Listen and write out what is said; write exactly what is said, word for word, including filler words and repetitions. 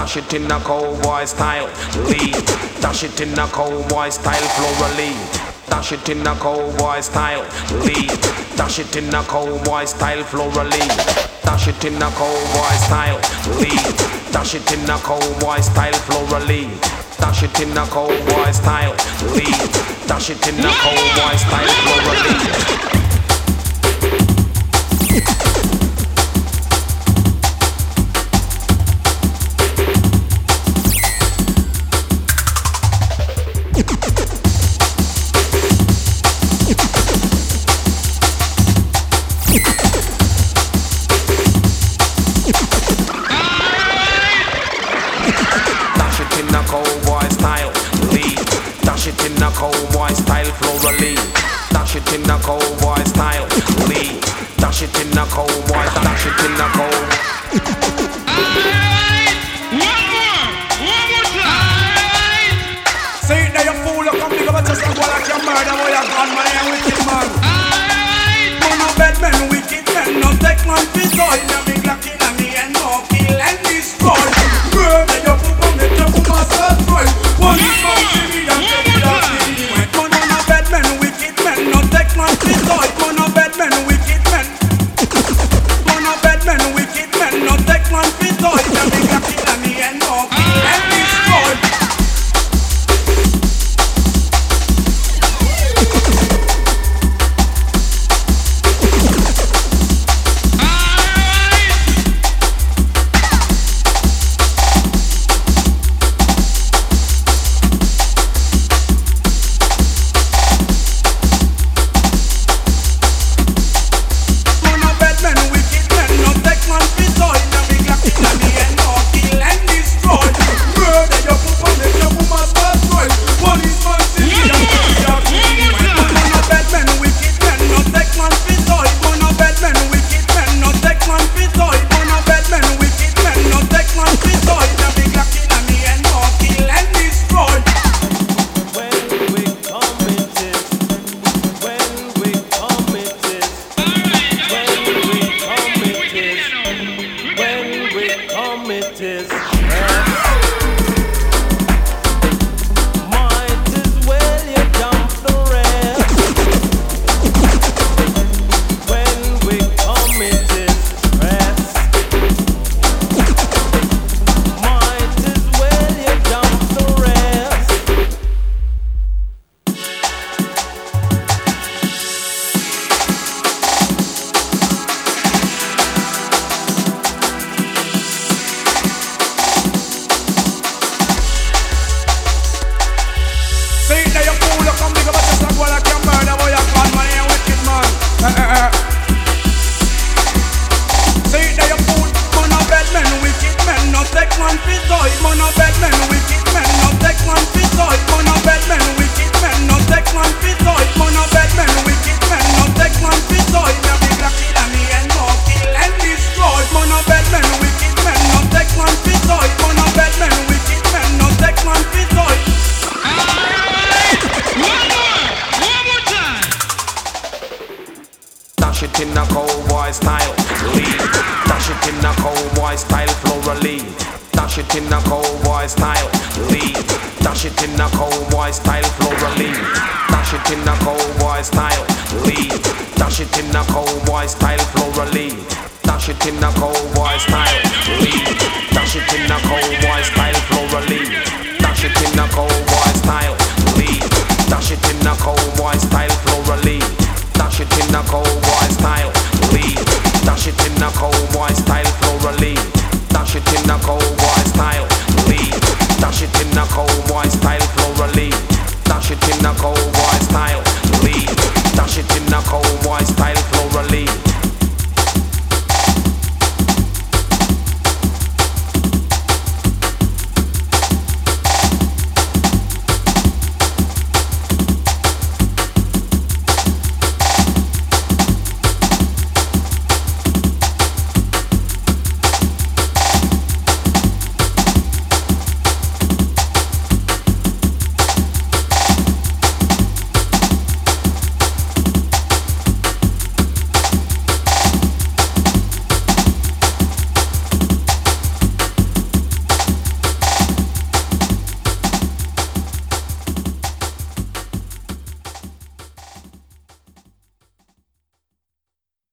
dash it in a cowboy style. Lead, dash it in a cowboy style. Floral lead, dash it in a cowboy style. Lead, dash it in a cowboy style. Floral lead, dash it in a cowboy style. Lead, dash it in a cowboy style. Floral lead, dash it in a cowboy style. Lead, dash it in a cowboy style. Floral lead. Cowboy style, floral lead. Dash it in a cowboy style, lead. Dash it in a cowboy, dash it in a cowboy. Alright, one more, one more time. Say it now, you fool, you come big up just like what like your murder, boy, you gone, man, you wicked man. Alright, man, no bad men, wicked men, no take man fit all. You big lucky, and me and no kill and destroy. Murder your poop on the top of my surprise. One is from Jimmy and Jimmy and Jimmy. No take man fit all, man a bad man, wicked men. Man a bad man, wicked men. No take man fit all. You big a killer me and no kill and destroy. Dash it in a cowboy style, lead. Dash it in a cowboy style, floral lead. Dash it in a cowboy style, lead. Dash it in a cowboy style, floral lead. Dash it in a cowboy style, lead. Dash it in a cowboy style, floral lead. Dash it in a cowboy style, lead. Dash it in a cowboy style, floral lead. Dash it in a cowboy style, lead. Dash it in a cowboy style, floral lead. Dash it in a cowboy style, lead. Dash it in a cowboy style, floral lead. Dash it in a cowboy